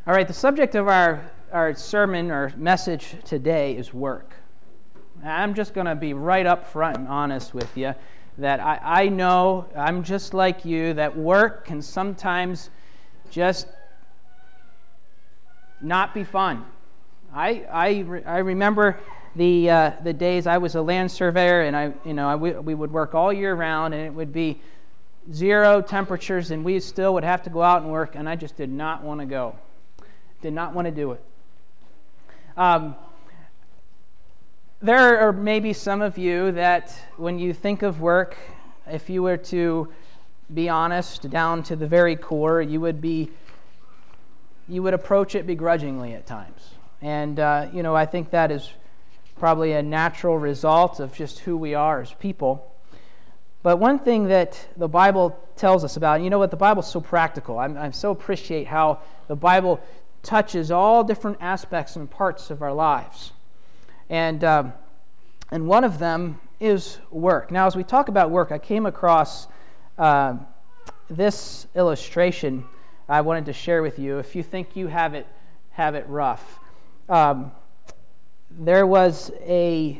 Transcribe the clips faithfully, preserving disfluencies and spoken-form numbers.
All right, the subject of our, our sermon or message today is work. I'm just going to be right up front and honest with you that I, I know, I'm just like you, that work can sometimes just not be fun. I I, re- I remember the uh, the days I was a land surveyor, and I you know I, we, we would work all year round, and it would be zero temperatures, and we still would have to go out and work, and I just did not want to go. Did not want to do it. Um, there are maybe some of you that when you think of work, if you were to be honest, down to the very core, you would be, you would approach it begrudgingly at times. And, uh, you know, I think that is probably a natural result of just who we are as people. But one thing that the Bible tells us about, and you know what, the Bible's so practical. I'm, I so appreciate how the Bible touches all different aspects and parts of our lives. And um, and one of them is work. Now, as we talk about work, I came across uh, this illustration I wanted to share with you. If you think you have it have it rough. Um, there was a,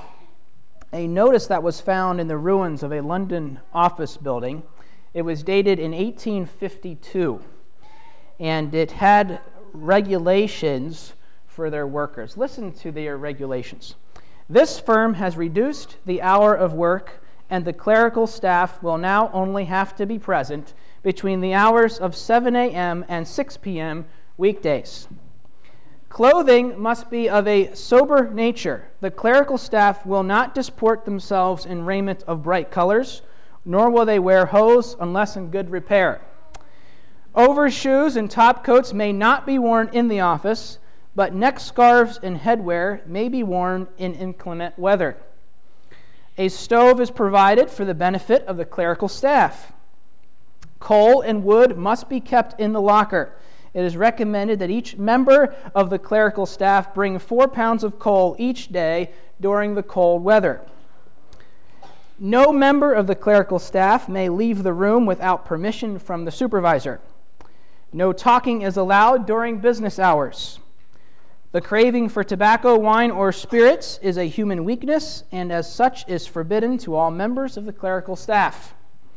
a notice that was found in the ruins of a London office building. It was dated in eighteen fifty-two, and it had regulations for their workers. Listen to their regulations. This firm has reduced the hour of work, and the clerical staff will now only have to be present between the hours of seven a.m. and six p.m. weekdays. Clothing must be of a sober nature. The clerical staff will not disport themselves in raiment of bright colors, nor will they wear hose unless in good repair. Overshoes and top coats may not be worn in the office, but neck scarves and headwear may be worn in inclement weather. A stove is provided for the benefit of the clerical staff. Coal and wood must be kept in the locker. It is recommended that each member of the clerical staff bring four pounds of coal each day during the cold weather. No member of the clerical staff may leave the room without permission from the supervisor. No talking is allowed during business hours. The craving for tobacco, wine, or spirits is a human weakness, and as such is forbidden to all members of the clerical staff.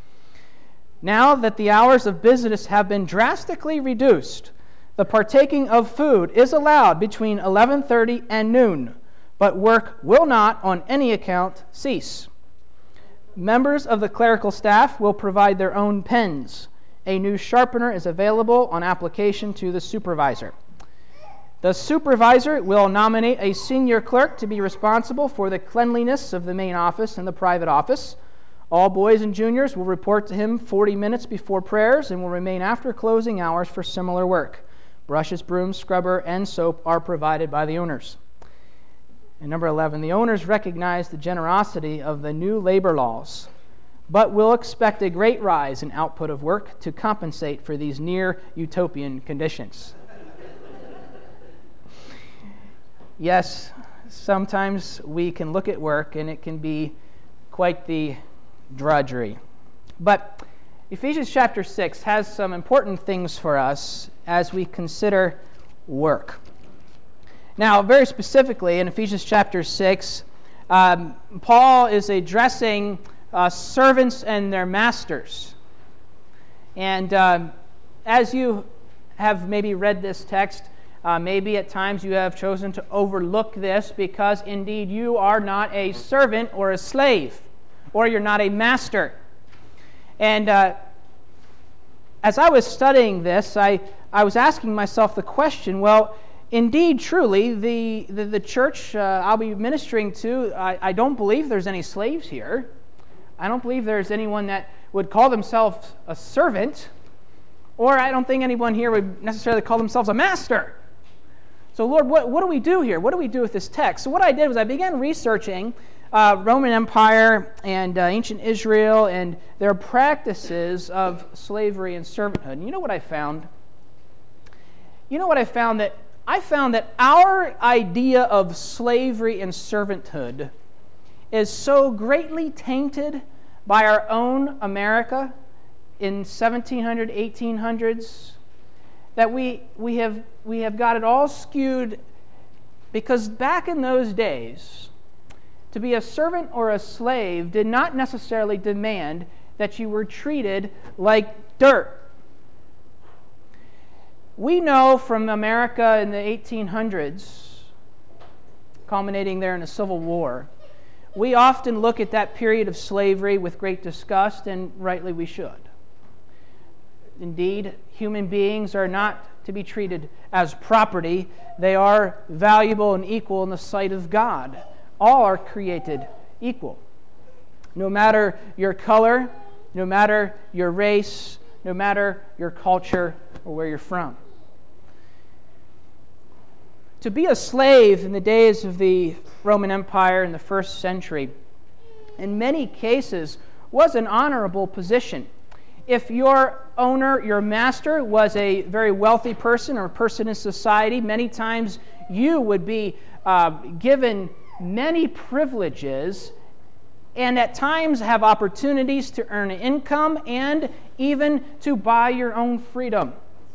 Now that the hours of business have been drastically reduced, the partaking of food is allowed between eleven thirty and noon, but work will not on any account cease. Members of the clerical staff will provide their own pens. A new sharpener is available on application to the supervisor. The supervisor will nominate a senior clerk to be responsible for the cleanliness of the main office and the private office. All boys and juniors will report to him forty minutes before prayers and will remain after closing hours for similar work. Brushes, brooms, scrubber, and soap are provided by the owners. And number eleven, the owners recognize the generosity of the new labor laws, but will expect a great rise in output of work to compensate for these near utopian conditions. Yes, sometimes we can look at work and it can be quite the drudgery. But Ephesians chapter six has some important things for us as we consider work. Now, very specifically in Ephesians chapter six, um, Paul is addressing uh, servants and their masters. And um, as you have maybe read this text, Uh, maybe at times you have chosen to overlook this because indeed you are not a servant or a slave, or you're not a master. And uh, as I was studying this, I, I was asking myself the question, well, indeed, truly, the, the, the church uh, I'll be ministering to, I, I don't believe there's any slaves here. I don't believe there's anyone that would call themselves a servant, or I don't think anyone here would necessarily call themselves a master. So, Lord, what, what do we do here? What do we do with this text? So what I did was I began researching uh, Roman Empire and uh, ancient Israel and their practices of slavery and servanthood. And you know what I found? You know what I found? That I found that our idea of slavery and servanthood is so greatly tainted by our own America in seventeen hundred, eighteen hundreds, that we, we, have, we have got it all skewed, because back in those days, to be a servant or a slave did not necessarily demand that you were treated like dirt. We know from America in the eighteen hundreds, culminating there in the Civil War, we often look at that period of slavery with great disgust, and rightly we should. Indeed, human beings are not to be treated as property. They are valuable and equal in the sight of God. All are created equal. No matter your color, no matter your race, no matter your culture or where you're from. To be a slave in the days of the Roman Empire in the first century, in many cases, was an honorable position. If your owner, your master, was a very wealthy person or a person in society, many times you would be uh, given many privileges and at times have opportunities to earn income and even to buy your own freedom.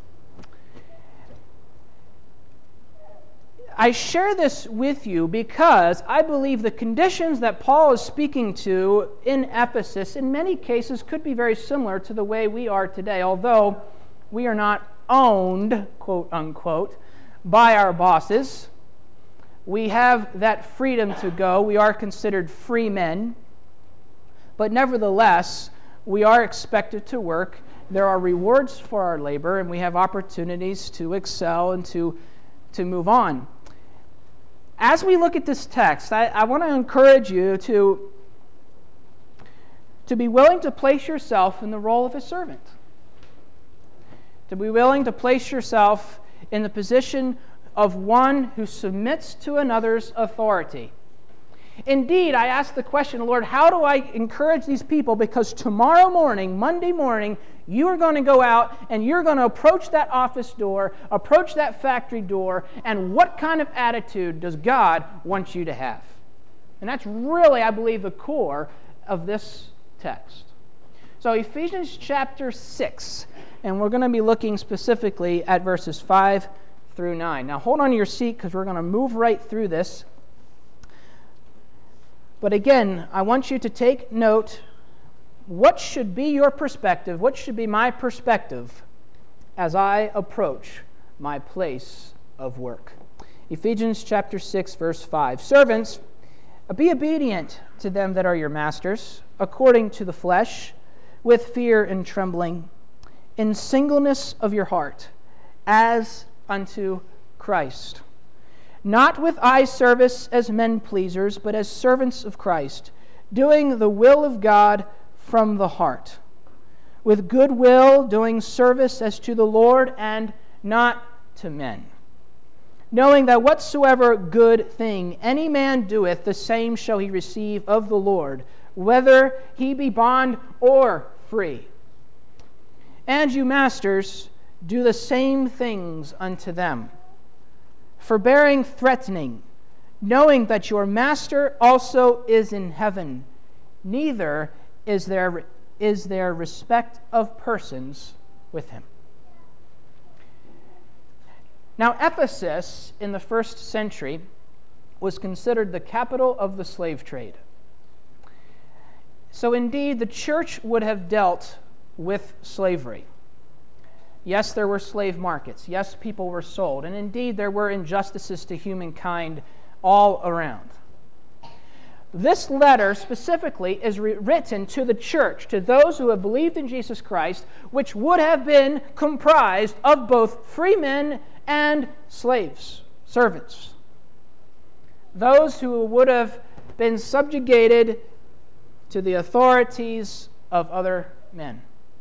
I share this with you because I believe the conditions that Paul is speaking to in Ephesus in many cases could be very similar to the way we are today, although we are not owned, quote unquote, by our bosses. We have that freedom to go. We are considered free men, but nevertheless, we are expected to work. There are rewards for our labor, and we have opportunities to excel and to, to move on. As we look at this text, I, I want to encourage you to, to be willing to place yourself in the role of a servant. To be willing to place yourself in the position of one who submits to another's authority. Indeed, I ask the question, Lord, how do I encourage these people? Because tomorrow morning, Monday morning, you are going to go out and you're going to approach that office door, approach that factory door, and what kind of attitude does God want you to have? And that's really, I believe, the core of this text. So Ephesians chapter six, and we're going to be looking specifically at verses five through nine. Now hold on to your seat because we're going to move right through this. But again, I want you to take note, what should be your perspective, what should be my perspective as I approach my place of work. Ephesians chapter six, verse five. Servants, be obedient to them that are your masters, according to the flesh, with fear and trembling, in singleness of your heart, as unto Christ. Not with eye service as men pleasers, but as servants of Christ, doing the will of God from the heart, with good will doing service as to the Lord and not to men, knowing that whatsoever good thing any man doeth, the same shall he receive of the Lord, whether he be bond or free. And you masters, do the same things unto them, forbearing threatening, knowing that your master also is in heaven, neither is there, is there respect of persons with him. Now, Ephesus in the first century was considered the capital of the slave trade. So indeed, the church would have dealt with slavery. Yes, there were slave markets. Yes, people were sold. And indeed, there were injustices to humankind all around. This letter specifically is re- written to the church, to those who have believed in Jesus Christ, which would have been comprised of both free men and slaves, servants. Those who would have been subjugated to the authorities of other men.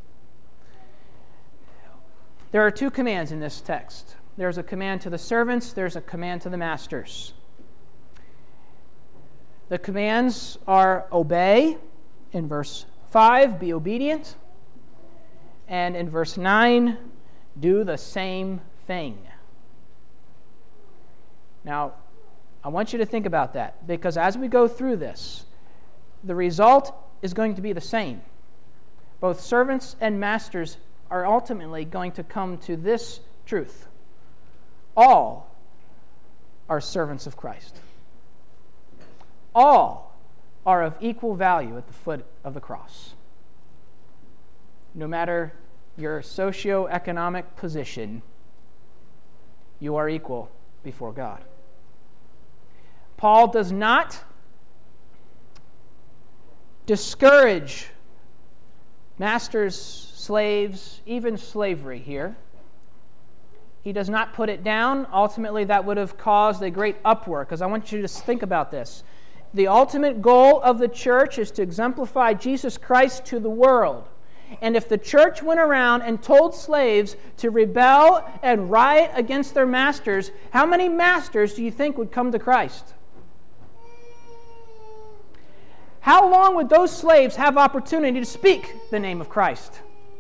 There are two commands in this text. There's a command to the servants, there's a command to the masters. The commands are obey, in verse five, be obedient, and in verse nine, do the same thing. Now, I want you to think about that, because as we go through this, the result is going to be the same. Both servants and masters are ultimately going to come to this truth. All are servants of Christ. All are of equal value at the foot of the cross. No matter your socioeconomic position, you are equal before God. Paul does not discourage masters, slaves, even slavery here. He does not put it down. Ultimately, that would have caused a great uproar, because I want you to think about this. The ultimate goal of the church is to exemplify Jesus Christ to the world. And if the church went around and told slaves to rebel and riot against their masters, how many masters do you think would come to Christ? How long would those slaves have opportunity to speak the name of Christ?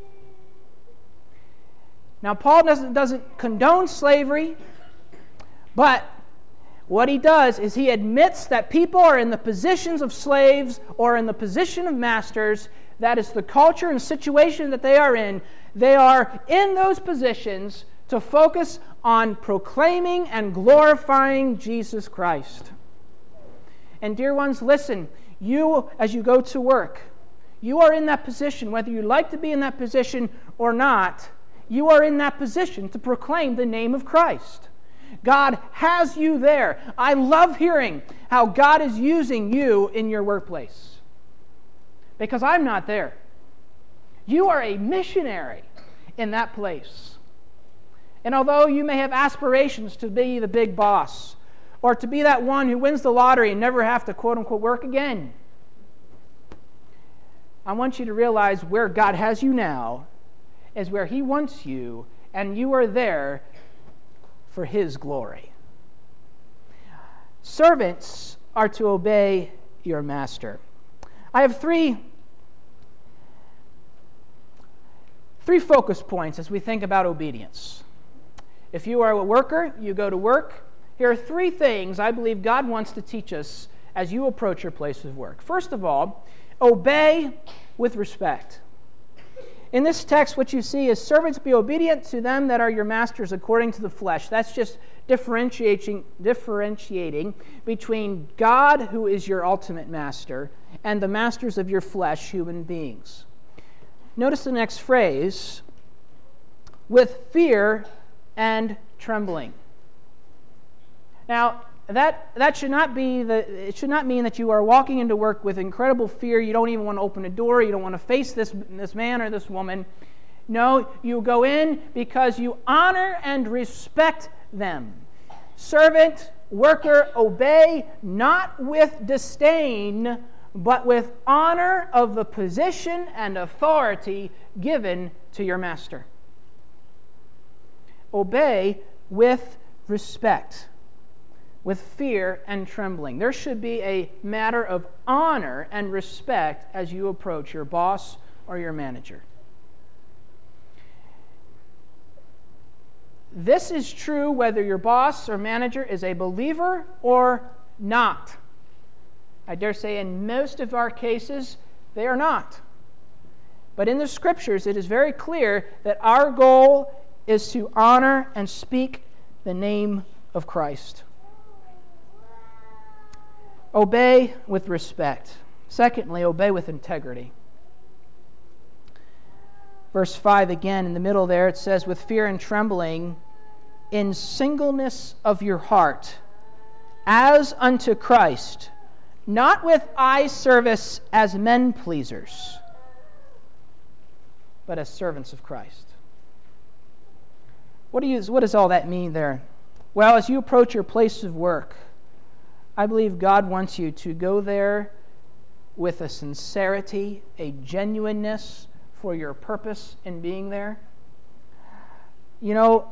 Now, Paul doesn't, doesn't condone slavery, but what he does is he admits that people are in the positions of slaves or in the position of masters. That is the culture and situation that they are in. They are in those positions to focus on proclaiming and glorifying Jesus Christ. And dear ones, listen, you, as you go to work, you are in that position, whether you like to be in that position or not, you are in that position to proclaim the name of Christ. God has you there. I love hearing how God is using you in your workplace, because I'm not there. You are a missionary in that place. And although you may have aspirations to be the big boss, or to be that one who wins the lottery and never have to quote-unquote work again, I want you to realize where God has you now is where He wants you, and you are there for His glory. Servants are to obey your master. I have three, three focus points as we think about obedience. If you are a worker, you go to work. Here are three things I believe God wants to teach us as you approach your place of work. First of all, obey with respect. In this text, what you see is, servants, be obedient to them that are your masters according to the flesh. That's just differentiating, differentiating between God, who is your ultimate master, and the masters of your flesh, human beings. Notice the next phrase, with fear and trembling. Now, that that should not be the it should not mean that you are walking into work with incredible fear. You don't even want to open a door. You don't want to face this this man or this woman. No, you go in because you honor and respect them. Servant, worker, obey not with disdain, but with honor of the position and authority given to your master. Obey with respect, with fear and trembling. There should be a matter of honor and respect as you approach your boss or your manager. This is true whether your boss or manager is a believer or not. I dare say in most of our cases, they are not. But in the Scriptures, it is very clear that our goal is to honor and speak the name of Christ. Obey with respect. Secondly, obey with integrity. Verse five again, in the middle there, it says, with fear and trembling, in singleness of your heart, as unto Christ, not with eye service as men pleasers, but as servants of Christ. What do you, what does all that mean there? Well, as you approach your place of work, I believe God wants you to go there with a sincerity, a genuineness for your purpose in being there. You know,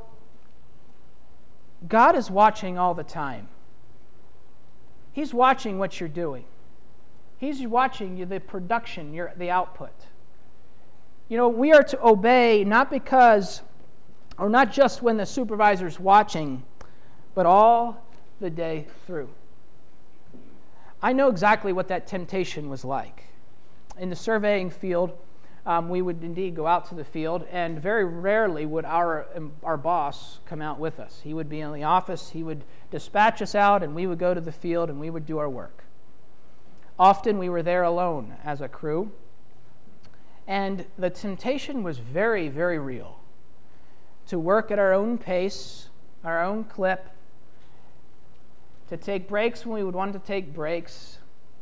God is watching all the time. He's watching what you're doing. He's watching you, the production, your, the output. You know, we are to obey not because, or not just when the supervisor's watching, but all the day through. I know exactly what that temptation was like. In the surveying field, um, we would indeed go out to the field, and very rarely would our, our boss come out with us. He would be in the office, he would dispatch us out, and we would go to the field and we would do our work. Often we were there alone as a crew, and the temptation was very, very real to work at our own pace, our own clip, to take breaks when we would want to take breaks,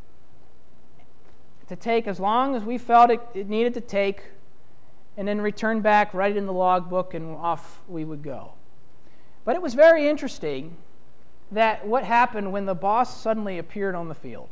to take as long as we felt it, it needed to take, and then return back, write it in the logbook, and off we would go. But it was very interesting that what happened when the boss suddenly appeared on the field.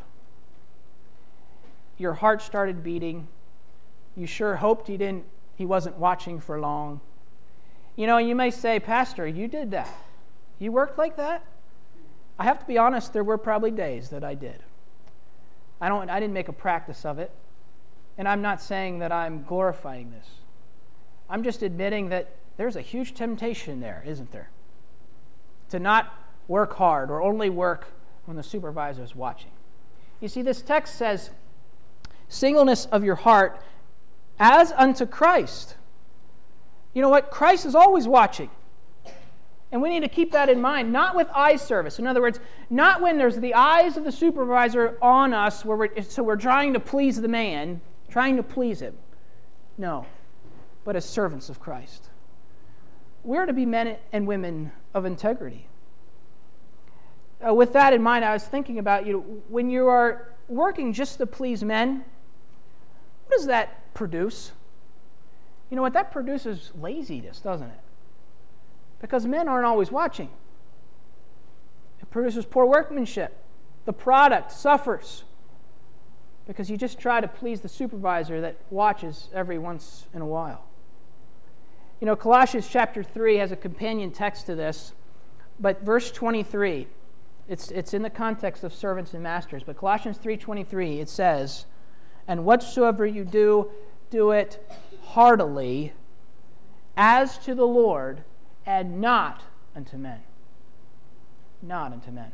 Your heart started beating. You sure hoped he didn't, he wasn't watching for long. You know, you may say, Pastor, you did that. You worked like that? I have to be honest, there were probably days that I did. I don't I didn't make a practice of it. And I'm not saying that I'm glorifying this. I'm just admitting that there's a huge temptation there, isn't there? To not work hard or only work when the supervisor is watching. You see, this text says, singleness of your heart as unto Christ. You know what? Christ is always watching. And we need to keep that in mind, not with eye service. In other words, not when there's the eyes of the supervisor on us, where we're, so we're trying to please the man, trying to please him. No, but as servants of Christ. We're to be men and women of integrity. Uh, with that in mind, I was thinking about, you know, when you are working just to please men, what does that produce? You know what? That produces laziness, doesn't it? Because men aren't always watching. It produces poor workmanship. The product suffers because you just try to please the supervisor that watches every once in a while. You know, Colossians chapter three has a companion text to this, but verse twenty-three, it's, it's in the context of servants and masters, but Colossians three twenty-three, it says, "And whatsoever you do, do it heartily, as to the Lord, and not unto men." Not unto men.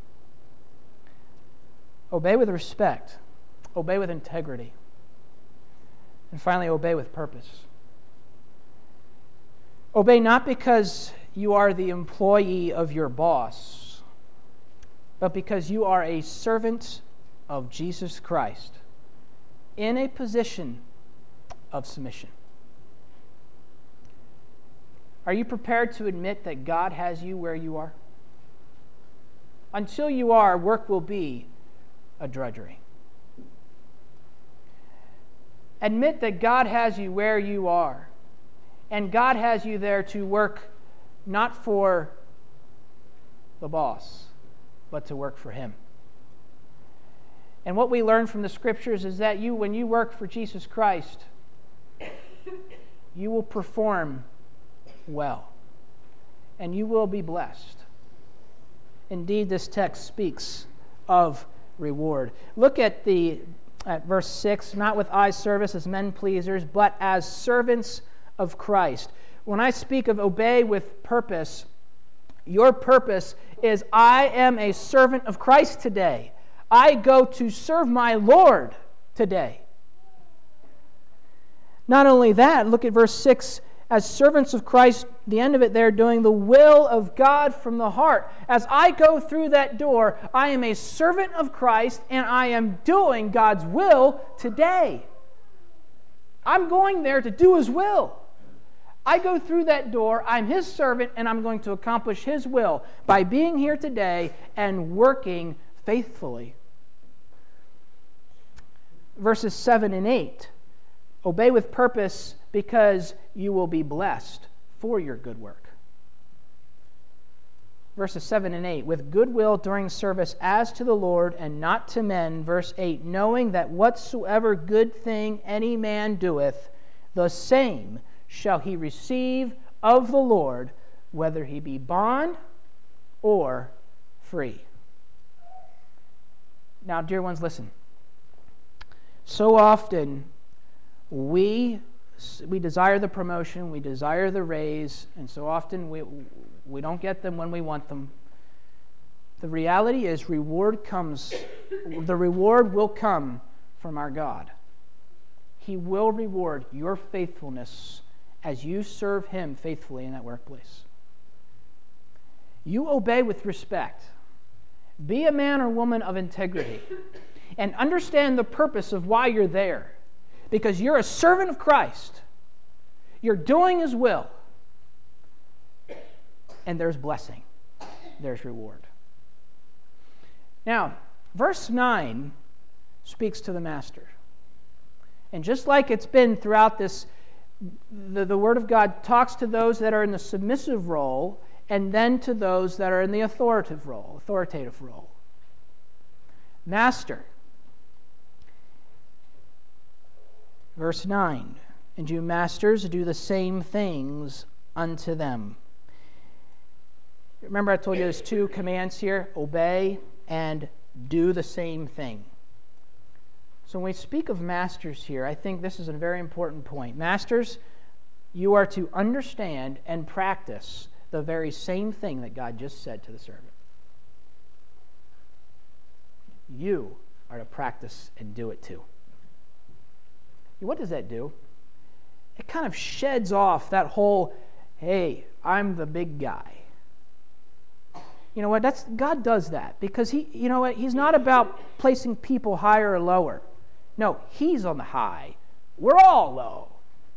Obey with respect. Obey with integrity. And finally, obey with purpose. Obey not because you are the employee of your boss, but because you are a servant of Jesus Christ in a position of submission. Are you prepared to admit that God has you where you are? Until you are, work will be a drudgery. Admit that God has you where you are, and God has you there to work not for the boss, but to work for Him. And what we learn from the Scriptures is that you, when you work for Jesus Christ, you will perform well, and you will be blessed. Indeed, this text speaks of reward. Look at the at verse six, "Not with eye service as men pleasers, but as servants of Christ." When I speak of obey with purpose, your purpose is, I am a servant of Christ today. I go to serve my Lord today. Not only that, look at verse six, "As servants of Christ," the end of it there, doing the will of God from the heart. As I go through that door, I am a servant of Christ, and I am doing God's will today. I'm going there to do His will. I go through that door, I'm His servant, and I'm going to accomplish His will by being here today and working faithfully. Verses seven and eight. "Obey with purpose, because you will be blessed for your good work." Verses seven and eight. "With goodwill during service as to the Lord and not to men." Verse eight. "Knowing that whatsoever good thing any man doeth, the same shall he receive of the Lord, whether he be bond or free." Now, dear ones, listen. So often we we desire the promotion, we desire the raise, and so often we we don't get them when we want them. The reality is, reward comes, the reward will come from our God. He will reward your faithfulness as you serve Him faithfully in that workplace. You obey with respect. Be a man or woman of integrity. And understand the purpose of why you're there. Because you're a servant of Christ. You're doing His will. And there's blessing. There's reward. Now, verse nine speaks to the master. And just like it's been throughout this, the, the Word of God talks to those that are in the submissive role and then to those that are in the authoritative role, authoritative role. Master. Verse nine. And you masters do the same things unto them. Remember I told you there's two commands here, obey and do the same thing. So when we speak of masters here, I think this is a very important point. Masters, you are to understand and practice the very same thing that God just said to the servant. You are to practice and do it too. What does that do? It kind of sheds off that whole, hey, I'm the big guy. You know what? That's God does that because he, you know what? He's not about placing people higher or lower. No, He's on the high. We're all low.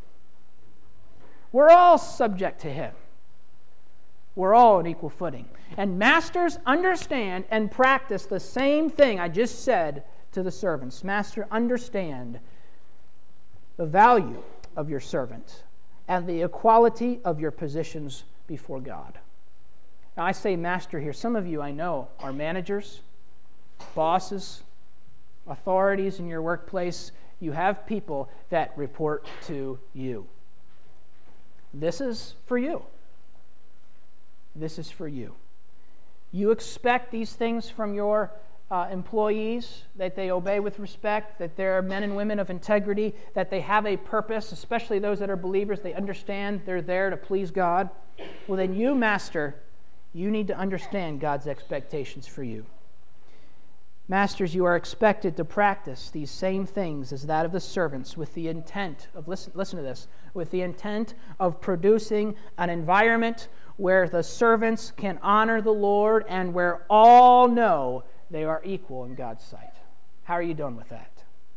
We're all subject to Him. We're all on equal footing. And masters, understand and practice the same thing I just said to the servants. Master, understand the value of your servant and the equality of your positions before God. Now, I say master here. Some of you I know are managers, bosses, authorities in your workplace. You have people that report to you. This is for you. This is for you. You expect these things from your uh, employees, that they obey with respect, that they're men and women of integrity, that they have a purpose, especially those that are believers. They understand they're there to please God. Well, then you, master, you need to understand God's expectations for you. Masters, you are expected to practice these same things as that of the servants with the intent of, listen, listen to this, with the intent of producing an environment where the servants can honor the Lord and where all know they are equal in God's sight. How are you doing with that?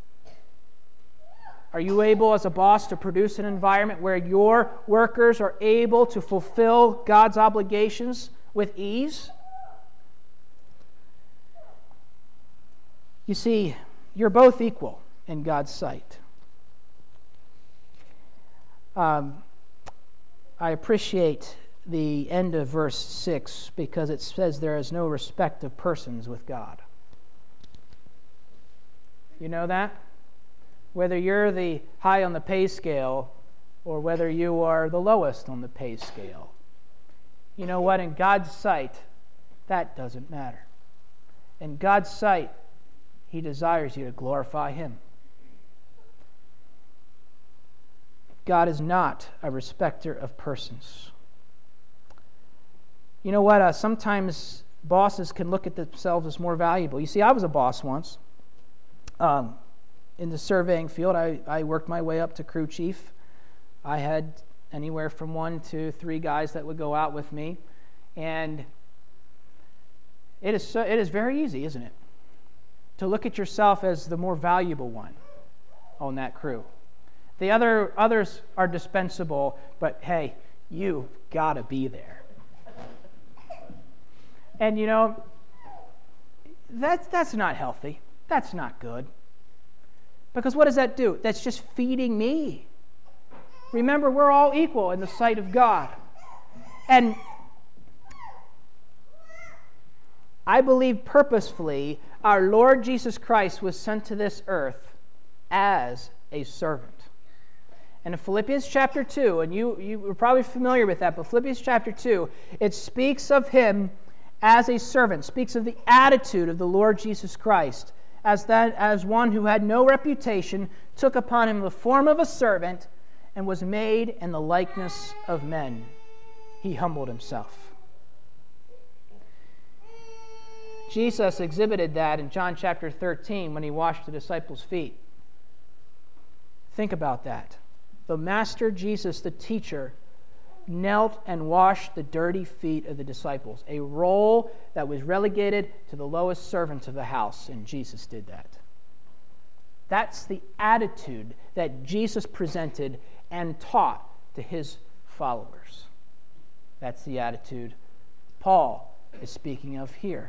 Are you able as a boss to produce an environment where your workers are able to fulfill God's obligations with ease? You see, you're both equal in God's sight. Um, I appreciate the end of verse six because it says there is no respect of persons with God. You know that? Whether you're the high on the pay scale or whether you are the lowest on the pay scale. You know what? In God's sight, that doesn't matter. In God's sight, He desires you to glorify Him. God is not a respecter of persons. You know what? Uh, sometimes bosses can look at themselves as more valuable. You see, I was a boss once. Um, in the surveying field, I, I worked my way up to crew chief. I had anywhere from one to three guys that would go out with me. And it is so, it is very easy, isn't it? To look at yourself as the more valuable one on that crew. The other others are dispensable, but hey, you've got to be there. And you know, that's that's not healthy. That's not good. Because what does that do? That's just feeding me. Remember, we're all equal in the sight of God. And I believe purposefully our Lord Jesus Christ was sent to this earth as a servant. And in Philippians chapter two, and you, you are probably familiar with that, but Philippians chapter two, it speaks of Him as a servant, speaks of the attitude of the Lord Jesus Christ, as that as one who had no reputation, took upon Him the form of a servant, and was made in the likeness of men. He humbled Himself. Jesus exhibited that in John chapter thirteen when He washed the disciples' feet. Think about that. The Master Jesus, the teacher, knelt and washed the dirty feet of the disciples, a role that was relegated to the lowest servants of the house, and Jesus did that. That's the attitude that Jesus presented and taught to his followers. That's the attitude Paul is speaking of here.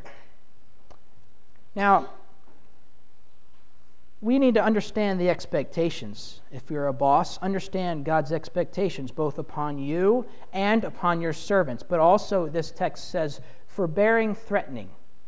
Now, we need to understand the expectations. If you're a boss, understand God's expectations both upon you and upon your servants. But also, this text says, forbearing threatening.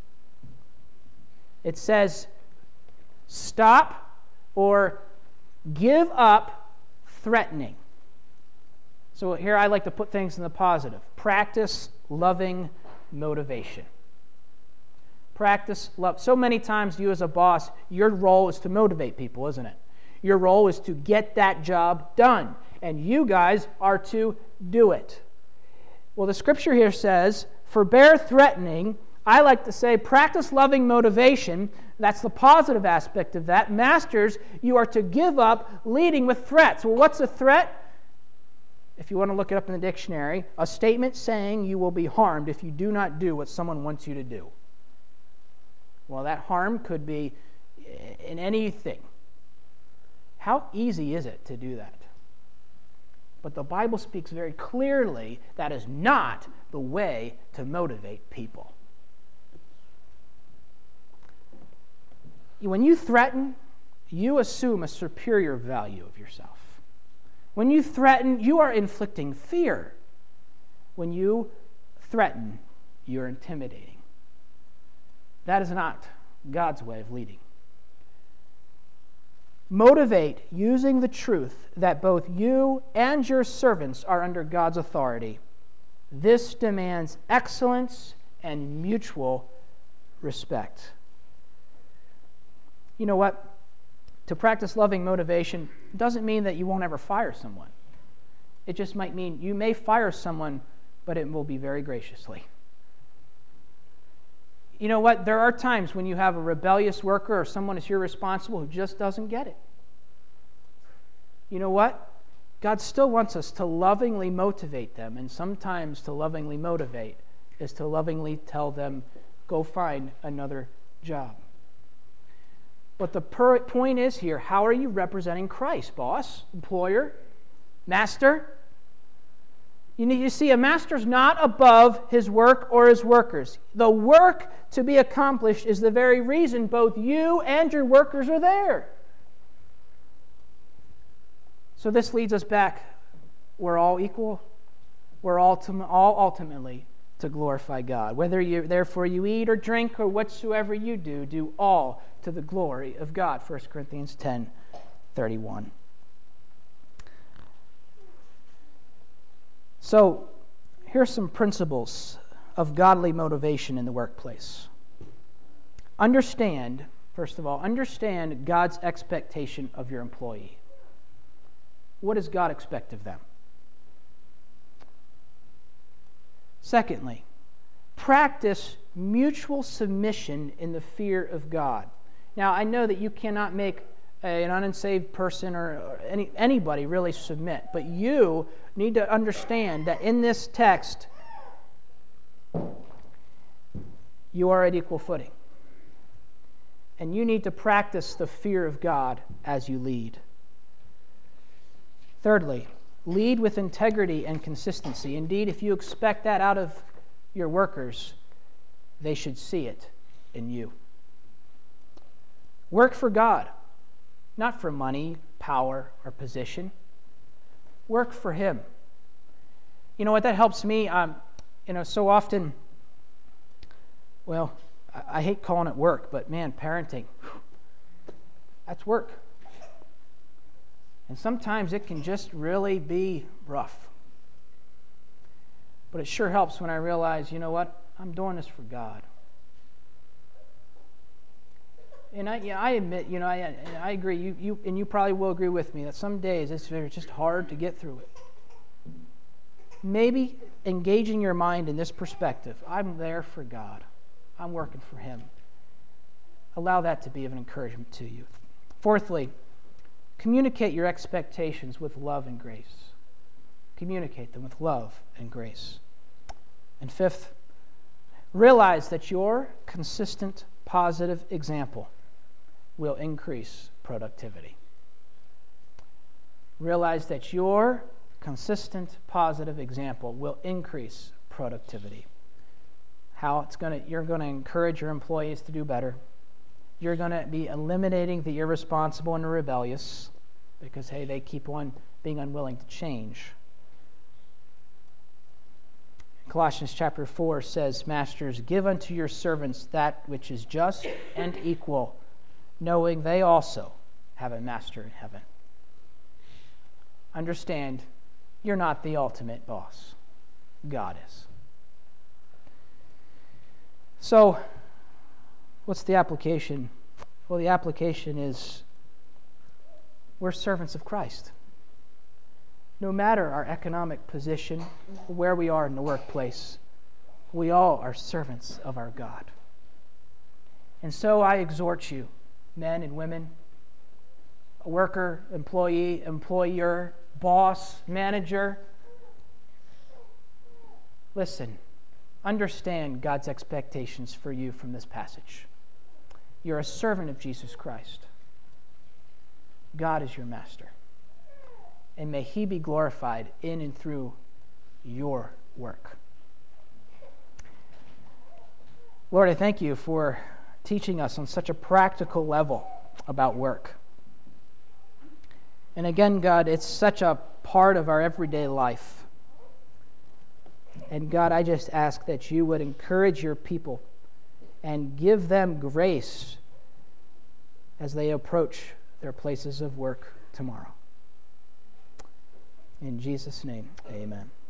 It says, stop or give up threatening. So here I like to put things in the positive. Practice loving motivation. Practice love. So many times you as a boss, your role is to motivate people, isn't it? Your role is to get that job done. And you guys are to do it. Well, the scripture here says, forbear threatening. I like to say, practice loving motivation. That's the positive aspect of that. Masters, you are to give up leading with threats. Well, what's a threat? If you want to look it up in the dictionary, a statement saying you will be harmed if you do not do what someone wants you to do. Well, that harm could be in anything. How easy is it to do that? But the Bible speaks very clearly that is not the way to motivate people. When you threaten, you assume a superior value of yourself. When you threaten, you are inflicting fear. When you threaten, you're intimidating. That is not God's way of leading. Motivate using the truth that both you and your servants are under God's authority. This demands excellence and mutual respect. You know what? To practice loving motivation doesn't mean that you won't ever fire someone. It just might mean you may fire someone, but it will be very graciously. You know what? There are times when you have a rebellious worker or someone is irresponsible who just doesn't get it. You know what? God still wants us to lovingly motivate them, and sometimes to lovingly motivate is to lovingly tell them, go find another job. But the per- point is here, how are you representing Christ, boss, employer, master? You need to see a master's not above his work or his workers. The work to be accomplished is the very reason both you and your workers are there. So this leads us back. We're all equal. We're all, to, all ultimately to glorify God. Whether you therefore you eat or drink or whatsoever you do, do all to the glory of God. First Corinthians ten thirty-one. So, here's some principles of godly motivation in the workplace. Understand, first of all, understand God's expectation of your employee. What does God expect of them? Secondly, practice mutual submission in the fear of God. Now, I know that you cannot make a, an unsaved person or, or any, anybody really submit, but you need to understand that in this text, you are at equal footing. And you need to practice the fear of God as you lead. Thirdly, lead with integrity and consistency. Indeed, if you expect that out of your workers, they should see it in you. Work for God, not for money, power, or position. Work for Him. You know what? That helps me. Um, you know, so often, well, I, I hate calling it work, but man, parenting, that's work. And sometimes it can just really be rough. But it sure helps when I realize, you know what? I'm doing this for God. And I, yeah, I admit, you know, I, I agree, you, you, and you probably will agree with me that some days it's just hard to get through it. Maybe engaging your mind in this perspective, I'm there for God. I'm working for Him. Allow that to be of an encouragement to you. Fourthly, Communicate your expectations with love and grace. Communicate them with love and grace. And fifth, realize that your consistent, positive example will increase productivity. Realize that your consistent, positive example will increase productivity. How it's going to, you're going to encourage your employees to do better. You're going to be eliminating the irresponsible and the rebellious because, hey, they keep on being unwilling to change. Colossians chapter four says, Masters, give unto your servants that which is just and equal, knowing they also have a master in heaven. Understand, you're not the ultimate boss. God is. So, what's the application? Well, the application is we're servants of Christ. No matter our economic position, where we are in the workplace, we all are servants of our God. And so I exhort you, men and women, worker, employee, employer, boss, manager, listen, understand God's expectations for you from this passage. You're a servant of Jesus Christ. God is your master. And may he be glorified in and through your work. Lord, I thank you for teaching us on such a practical level about work. And again, God, it's such a part of our everyday life. And God, I just ask that you would encourage your people and give them grace as they approach their places of work tomorrow. In Jesus' name, amen.